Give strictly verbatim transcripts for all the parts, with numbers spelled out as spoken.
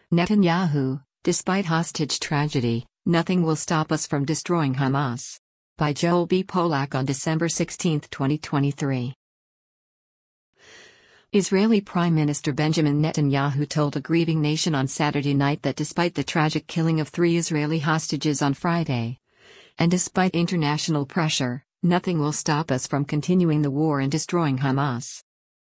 Netanyahu, despite hostage tragedy, nothing will stop us from destroying Hamas. By Joel B. Polak on December sixteenth, twenty twenty-three. Israeli Prime Minister Benjamin Netanyahu told a grieving nation on Saturday night that despite the tragic killing of three Israeli hostages on Friday, and despite international pressure, nothing will stop us from continuing the war and destroying Hamas.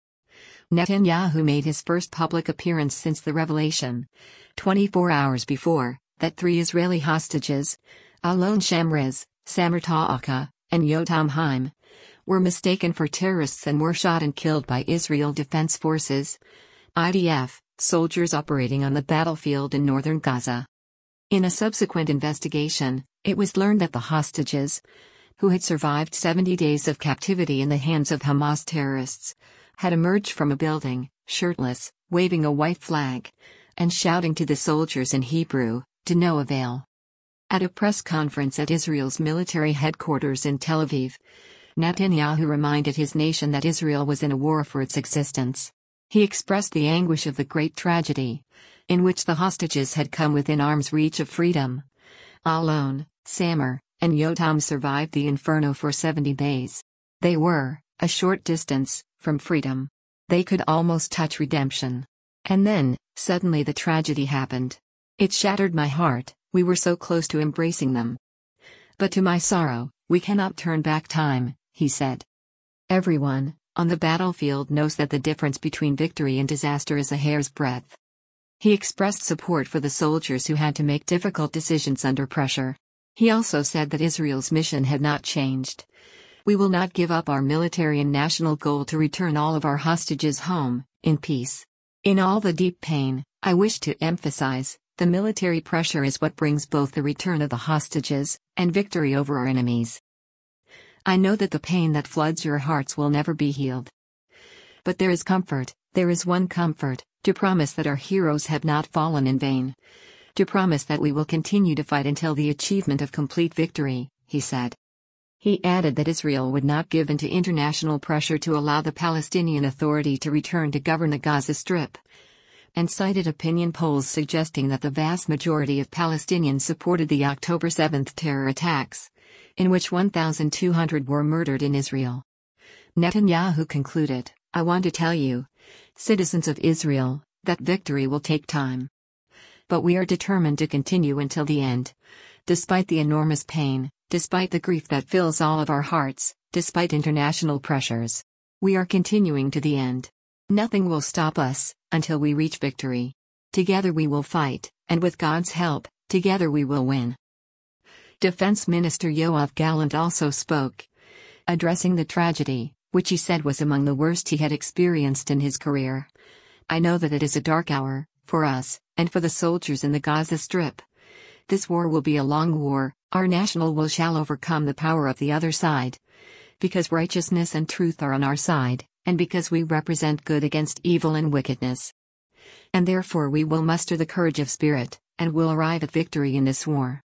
Netanyahu made his first public appearance since the revelation, twenty-four hours before, that three Israeli hostages, Alon Shamriz, Samir Ta'aka, and Yotam Haim, were mistaken for terrorists and were shot and killed by Israel Defense Forces, I D F, soldiers operating on the battlefield in northern Gaza. In a subsequent investigation, it was learned that the hostages, who had survived seventy days of captivity in the hands of Hamas terrorists, had emerged from a building, shirtless, waving a white flag, and shouting to the soldiers in Hebrew, to no avail. At a press conference at Israel's military headquarters in Tel Aviv, Netanyahu reminded his nation that Israel was in a war for its existence. He expressed the anguish of the great tragedy, in which the hostages had come within arm's reach of freedom. Alon, Samir, and Yotam survived the inferno for seventy days. They were, a short distance, from freedom. They could almost touch redemption. And then, suddenly the tragedy happened. It shattered my heart, we were so close to embracing them. But to my sorrow, we cannot turn back time, he said. Everyone, on the battlefield knows that the difference between victory and disaster is a hair's breadth. He expressed support for the soldiers who had to make difficult decisions under pressure. He also said that Israel's mission had not changed. We will not give up our military and national goal to return all of our hostages home, in peace. In all the deep pain, I wish to emphasize, the military pressure is what brings both the return of the hostages, and victory over our enemies. I know that the pain that floods your hearts will never be healed. But there is comfort, there is one comfort, to promise that our heroes have not fallen in vain. To promise that we will continue to fight until the achievement of complete victory, he said. He added that Israel would not give in to international pressure to allow the Palestinian Authority to return to govern the Gaza Strip, and cited opinion polls suggesting that the vast majority of Palestinians supported the October seventh terror attacks, in which one thousand two hundred were murdered in Israel. Netanyahu concluded, I want to tell you, citizens of Israel, that victory will take time. But we are determined to continue until the end. Despite the enormous pain, despite the grief that fills all of our hearts, despite international pressures, we are continuing to the end. Nothing will stop us, until we reach victory. Together we will fight, and with God's help, together we will win. Defense Minister Yoav Gallant also spoke, addressing the tragedy, which he said was among the worst he had experienced in his career. I know that it is a dark hour, for us, and for the soldiers in the Gaza Strip. This war will be a long war, our national will shall overcome the power of the other side. Because righteousness and truth are on our side, and because we represent good against evil and wickedness. And therefore we will muster the courage of spirit, and will arrive at victory in this war.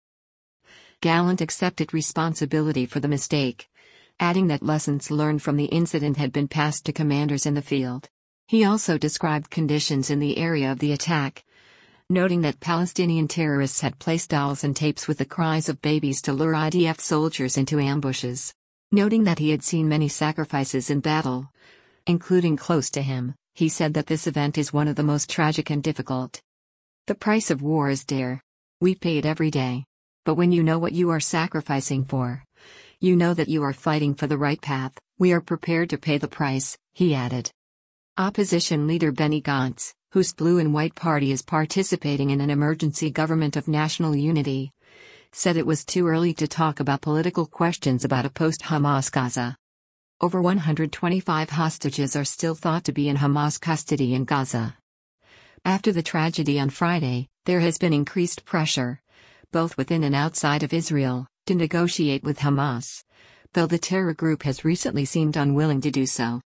Gallant accepted responsibility for the mistake, adding that lessons learned from the incident had been passed to commanders in the field. He also described conditions in the area of the attack, noting that Palestinian terrorists had placed dolls and tapes with the cries of babies to lure I D F soldiers into ambushes. Noting that he had seen many sacrifices in battle, including close to him, he said that this event is one of the most tragic and difficult. The price of war is dear. We pay it every day. But when you know what you are sacrificing for, you know that you are fighting for the right path, we are prepared to pay the price, he added. Opposition leader Benny Gantz, whose blue and white party is participating in an emergency government of national unity, said it was too early to talk about political questions about a post-Hamas Gaza. Over one hundred twenty-five hostages are still thought to be in Hamas custody in Gaza. After the tragedy on Friday, there has been increased pressure, both within and outside of Israel, to negotiate with Hamas, though the terror group has recently seemed unwilling to do so.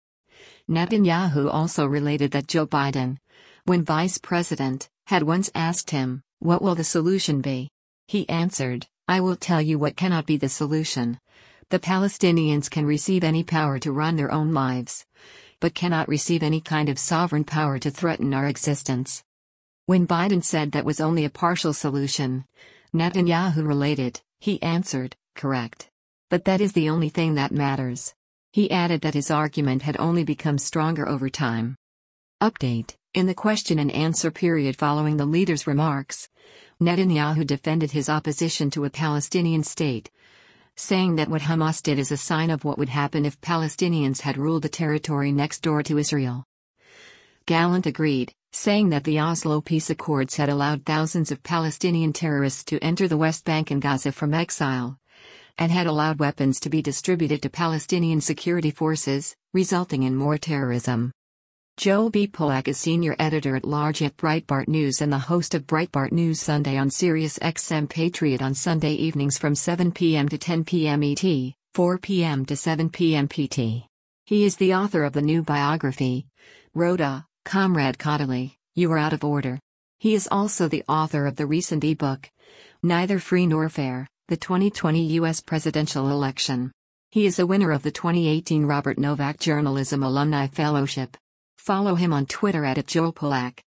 Netanyahu also related that Joe Biden, when vice president, had once asked him, "What will the solution be?" He answered, "I will tell you what cannot be the solution. The Palestinians can receive any power to run their own lives, but cannot receive any kind of sovereign power to threaten our existence." When Biden said that was only a partial solution, Netanyahu related, he answered, correct. But that is the only thing that matters. He added that his argument had only become stronger over time. Update: in the question and answer period following the leader's remarks, Netanyahu defended his opposition to a Palestinian state, saying that what Hamas did is a sign of what would happen if Palestinians had ruled the territory next door to Israel. Gallant agreed, saying that the Oslo peace accords had allowed thousands of Palestinian terrorists to enter the West Bank and Gaza from exile, and had allowed weapons to be distributed to Palestinian security forces, resulting in more terrorism. Joe B. Polak is senior editor-at-large at Breitbart News and the host of Breitbart News Sunday on Sirius X M Patriot on Sunday evenings from seven p m to ten p m E T, four p m to seven p m P T. He is the author of the new biography, Rhoda, Comrade Caudaly, You Are Out of Order. He is also the author of the recent ebook, Neither Free Nor Fair, the twenty twenty U S Presidential Election. He is a winner of the twenty eighteen Robert Novak Journalism Alumni Fellowship. Follow him on Twitter at Joe Polak.